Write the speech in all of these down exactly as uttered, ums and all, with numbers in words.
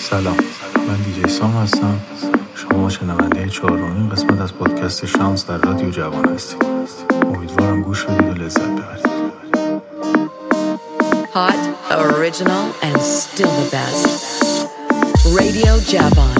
سلام، من دیجی سام هستم. شما شنونده چهارمین قسمت از پادکست شانس در رادیو جوان هستید. امیدوارم گوش بدید و لذت ببرید. Hot, original and still the best. Radio Javan.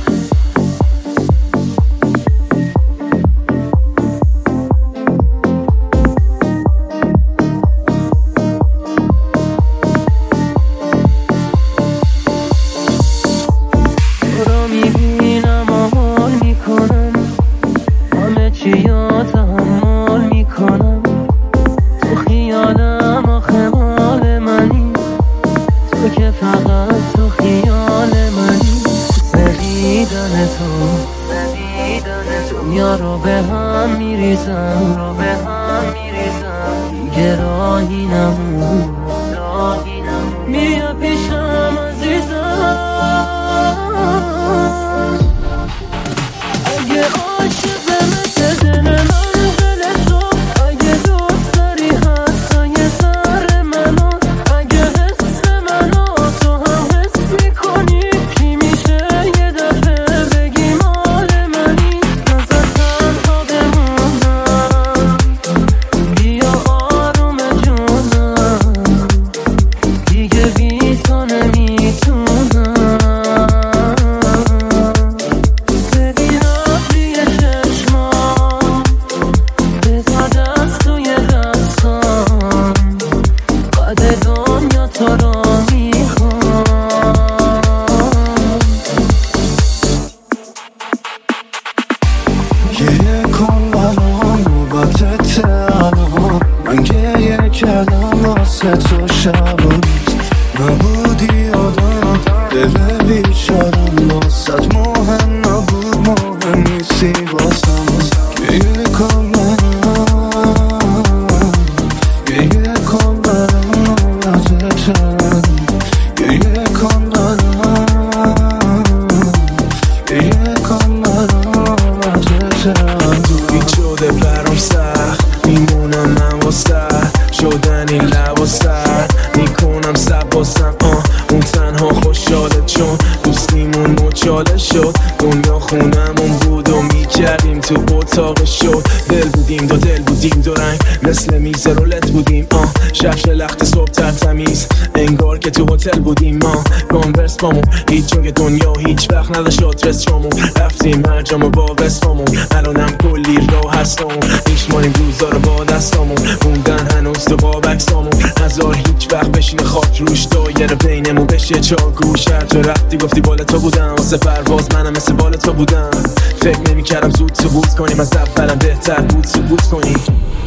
هیچ جای دنیا هیچ وقت نداشت آدرس جامون، رفتیم هر جامو با وسپامون، الانم کلی راه هستامون، میشماریم روزا رو با دستامون، موندن هنوز تو قاب عکسامون، هزار هیچ وقت بشینه خاک روش دایره بینمون بشه چاگوش. هر جا رفتی گفتی بال تو بودم، واسه پرواز منم مثل بال تو بودم، فکر نمی کردم زود سقوط کنیم، از اولم بهتر بود سقوط کنیم.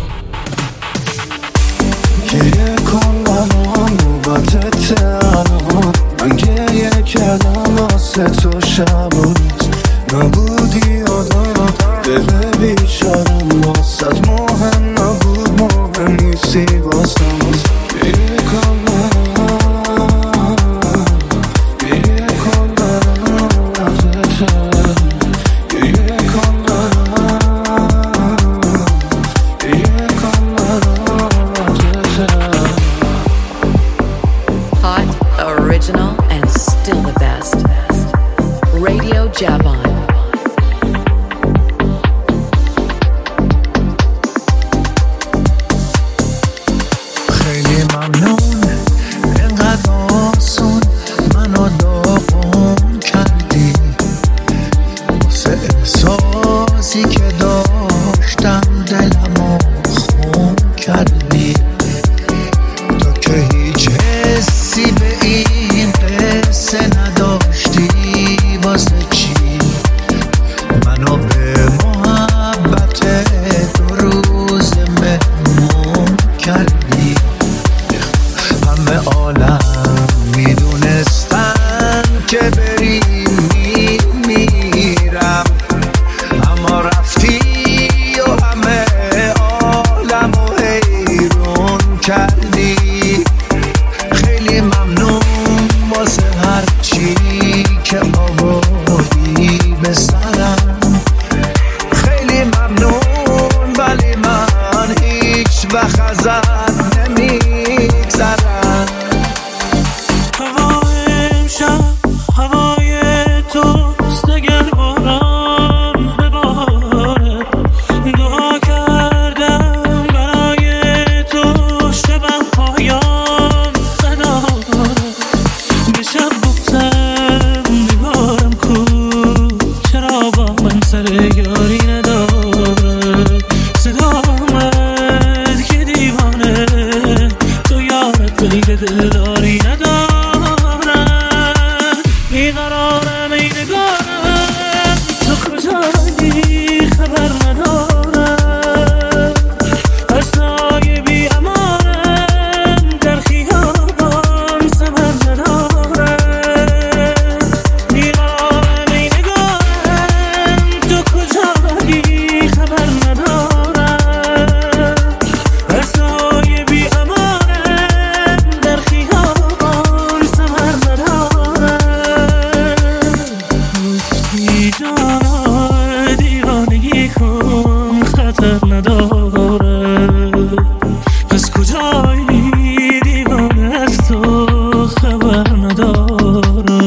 گریه کن الان نوبتت الان، من گریه کردم واسه تو شب و روز، نبودی آدم دل بیچارم، واسه مهم نبود مهم نیستی واسم. گریه کن الان، گریه کن الان وقتت، گریه کن الان، گریه کن الان وقتت. Hot, original and still the best. Radio Javan. خیلی ممنون اینقدر آسون منو داغون کردی، واسه احساسی که داشتم دلمو خون کردی، تو که هیچ حسی به این قصه نداشتی، واسه چی منو به محبت دو روز مهمون کردی. همه عالم میدونستن که بری میمیرم، اما رفتی و همه عالمو حیرون کردی. خیلی ممنون واسه هر چی که آوردی به سرم، خیلی ممنون، ولی من هیچ وقت ازت نمیگذرم. دلداری ندارم، بیقرارم ای نگارم، تو کجایی خبر ندارم، از نای بی امانم در خیابان سمر ندارم، بیقرارم ای نگارم، تو کجایی خبر ندارم، از نای بی امانم در خیابان سمر ندارم. گفتی جانا دیوانگی کن خطر نداره، پس کجایی دیوانه از تو خبر نداره.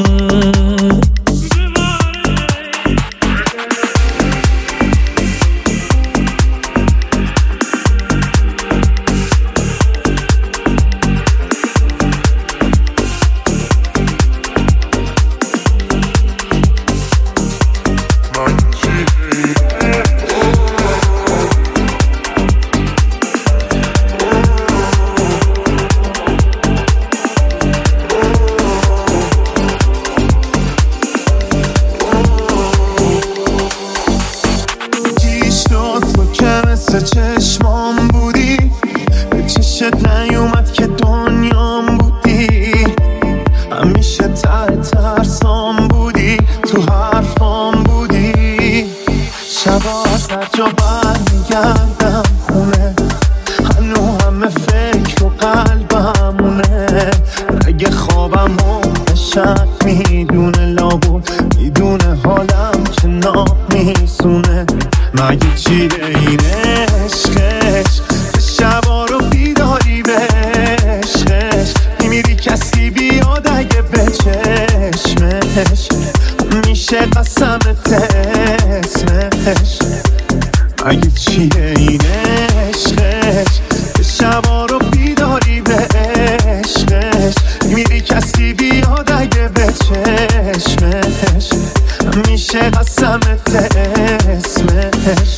چشمام بودی، به چشت نیومد که دنیام بودی، همیشه ته ترسام بودی، تو حرفام بودی، شبا از هر جا برمیگردم خونه، هنو همه فکر و قلبمونه، اگه خوابم و شب میدونه لابود، میدونه حالم که ناب میسونه، مگه چیه این عشقش که شبا رو بیداری به عشقش، میمیری کسی بیاد اگه به چشمش، میشه قسمت اسمش، مگه چیه این عشقش که شبا رو بیداری به عشقش، میمیری کسی بیاد اگه به چشمش، میشه قسمت اسمش.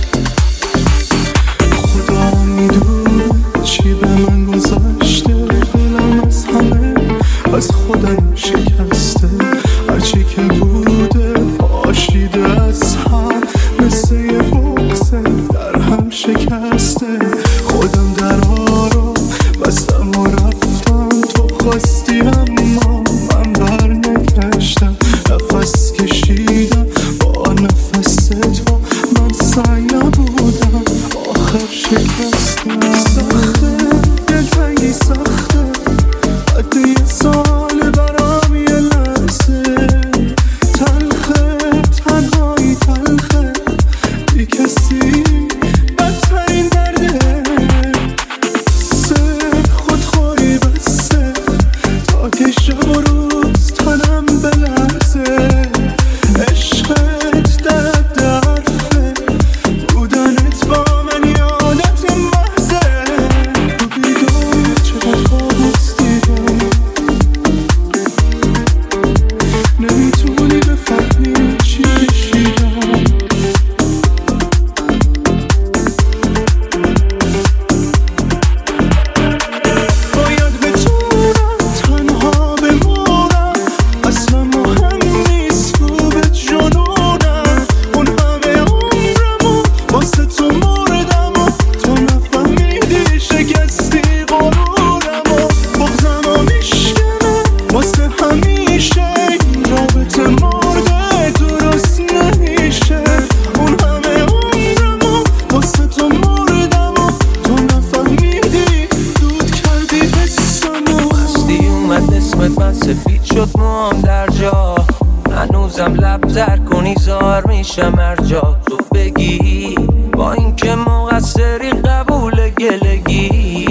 خدا میدونه چی به من گذشته، دلم از همه از خودم شکسته، هرچی که بوده پاشیده از هم، مثل یه بغضه در هم شکسته، خودم درها رو بستم و رفتم، تو خواستی اما من بر نگشتم، نفس کشیدم با نفس تو، من سعی نبودم آخر شکستم. سخته دلتنگی سخته، حتی یه سال برام یه لحظه، تلخه تنهایی تلخه، بی کسی بدترین درده، سه خودخوری بسته، تا که شب و روز تنم بلرزه، عشقت در حد حرفه، بودنت با من یادت محضه، تو بیدار چقدر کابوس دیدم، نمیتونی بفهمی چی کشیدم. باید بتونم تنها بمونم، اصلا مهم نیست رو به جنونم، اون همه عمرمو واسه تو مردم و تو نفهمیدی شکستی غرورمو، بغضمو میشکنه واسه همیشه، این رابطه مرده درست نمیشه، اون همه عمرمو واسه تو مردم و تو نفهمیدی دود کردی حسمو. مستی اومد اسمت من سفید شد موام در جا، هنوزم لب تر کنی زار میشم هر جا تو بگی، با اینکه مقصری قبول گلگی،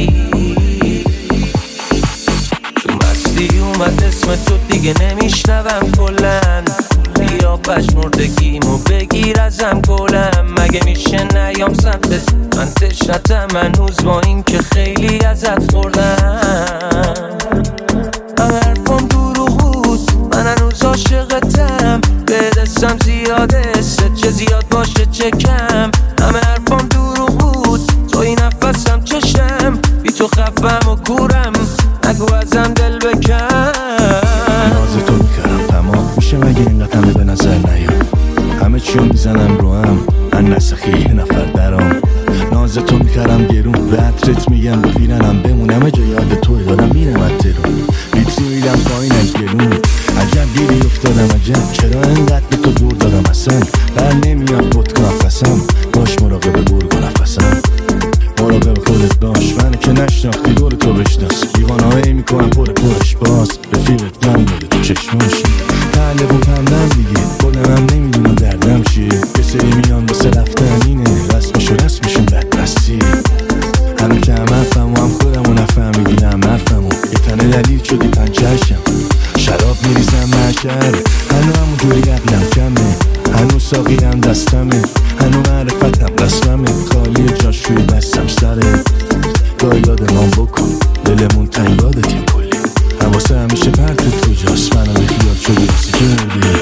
تو مستی اومد اسم تو دیگه نمیشنوم کلن، بیا پشمردگیمو بگیر ازم کلم، مگه میشه نیام سمتت من تشنتم هنوز، با اینکه خیلی ازت خوردم، همه حرفم دروغ بود من هنوز عاشقتم، به دستم زیاده چه زیاد باشه چه کم، همه حرفم دروغ بود توی نفسم چشم، بی تو خفم و کورم، نگو ازم دل بکن. ناز تو میکردم تمام میشه مگه اینقدر همه به نظر نیام، همه چیو میزنم رو هم من نسخی یه نفر درام. ناز تو میکردم گرون به عطرت میگم بگیرنم بمونم جا یاد توی دارم میرم اترون ویتری میدم پایین از گلون. عجب گیری افتادم عجب چرا انقدر به تو دور دادم اصلا بر نمیاد بود نفسم باش مراقب گرگ و نفسم مراقب خودت باش من که نشناختی دور تو بشناس دیوانهایی میکنم پر پرش باز رفیقت دم داده تو چشماش تعلقون پندم دیگه خودم نمیدونم دردم چیه یه سری میان واسه رفتن اینه رسمش و رسمشون بدبستی همه که هم حرفم و هم خودم و نفهمیدی هم حرفم و یه تنه دلیل شدی پنچرشم شراب میریزم محشر هنو همون جوری عقلم کمه هنو ساقی هم دستمه هنو معرفتم رسممه خالی جاش روی دستم سره گاه یادمان بکن دلمون تنگ یادتیم کلی حواسه همیشه پرت تو جاست منو به خیال شدی بسی که نردی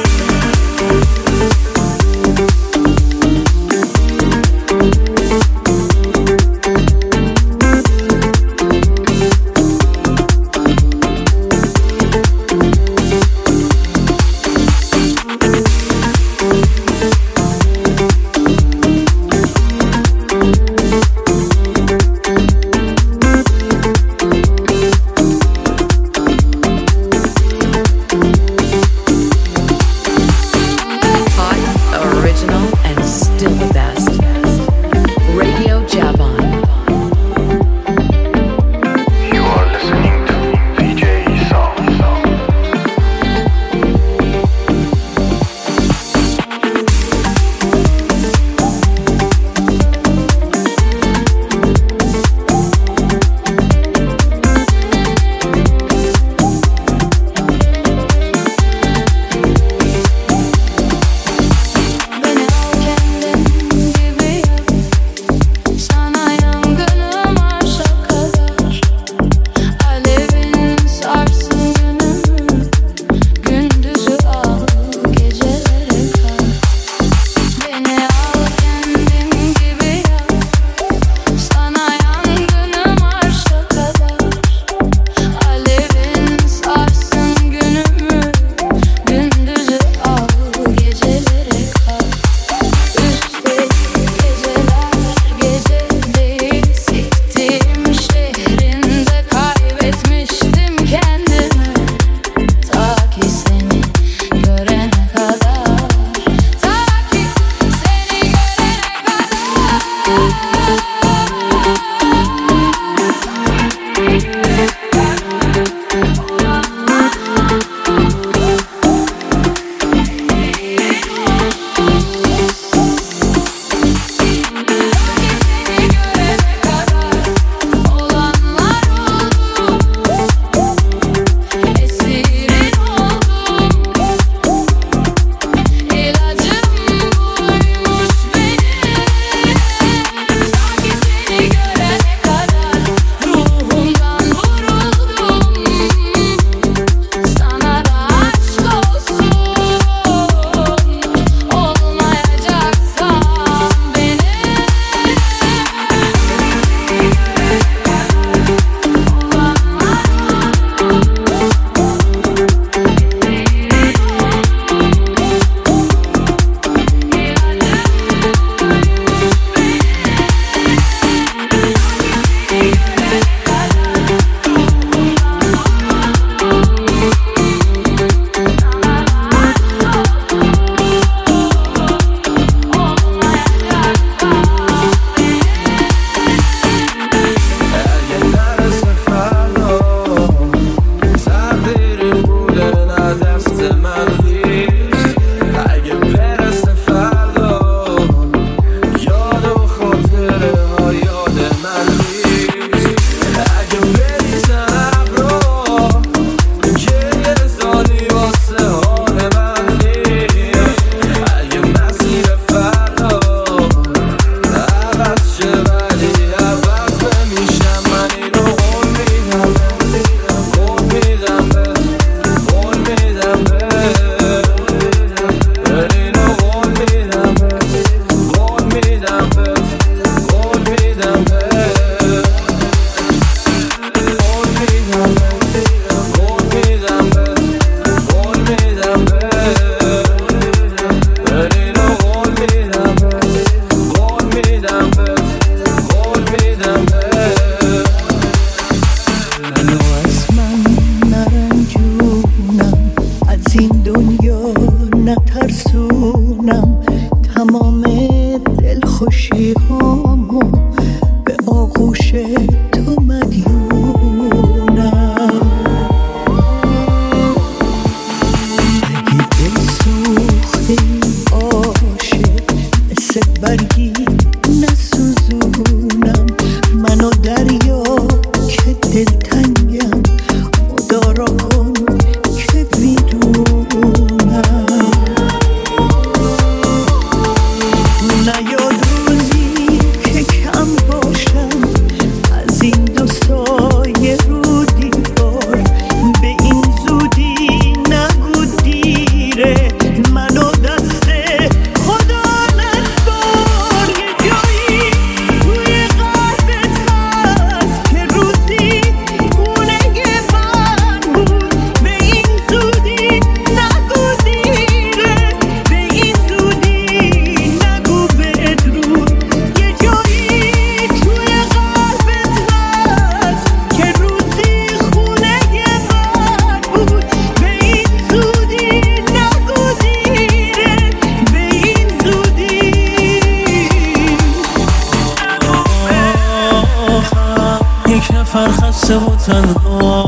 خسته و تنها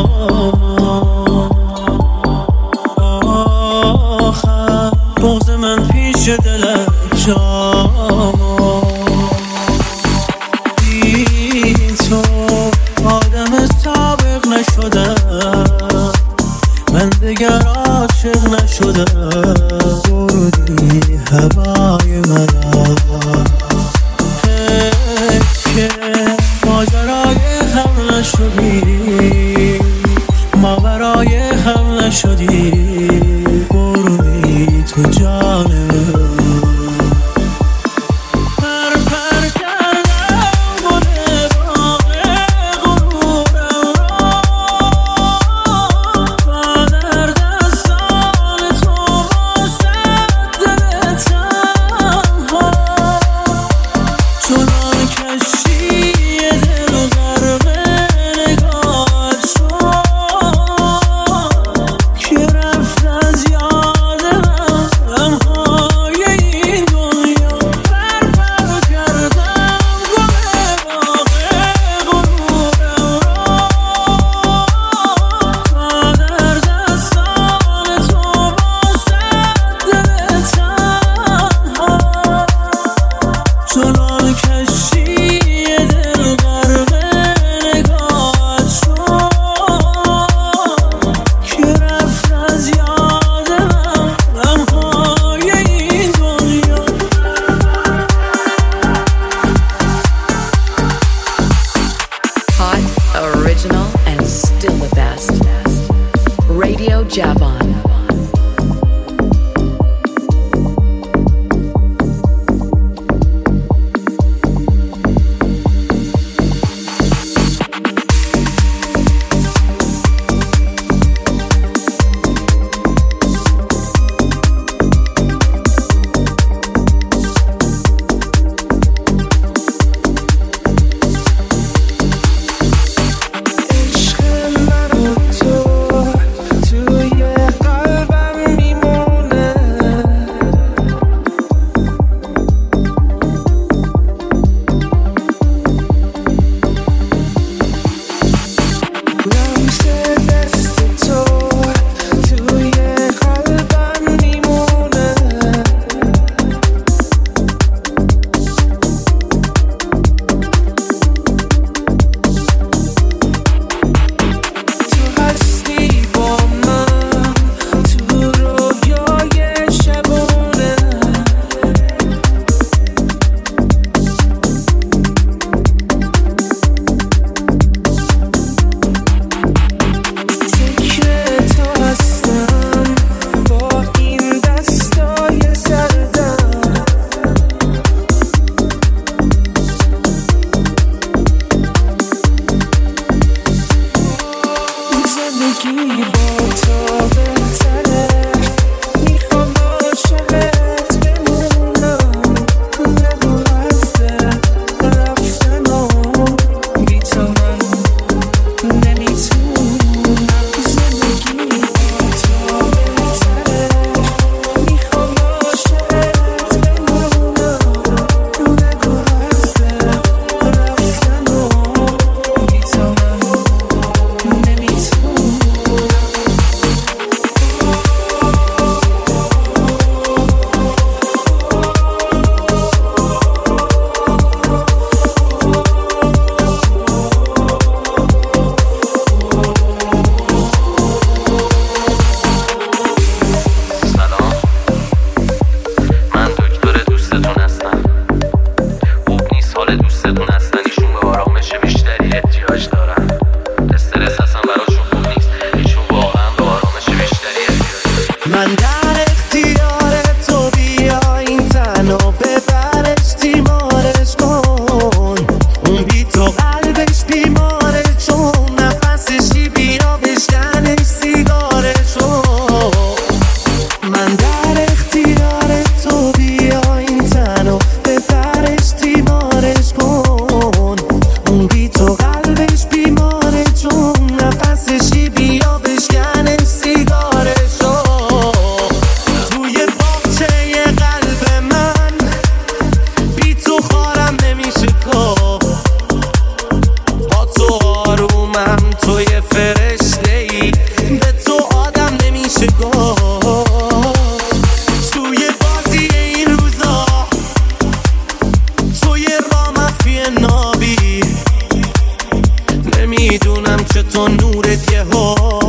آخر بغض من پیش دلت جا بی تو آدم سابق نشدم من دگر عاشق نشدم بردی هوای منم که ماجرای هم نشدی ما برای هم نشدی بردی تو جان من نورت یه ها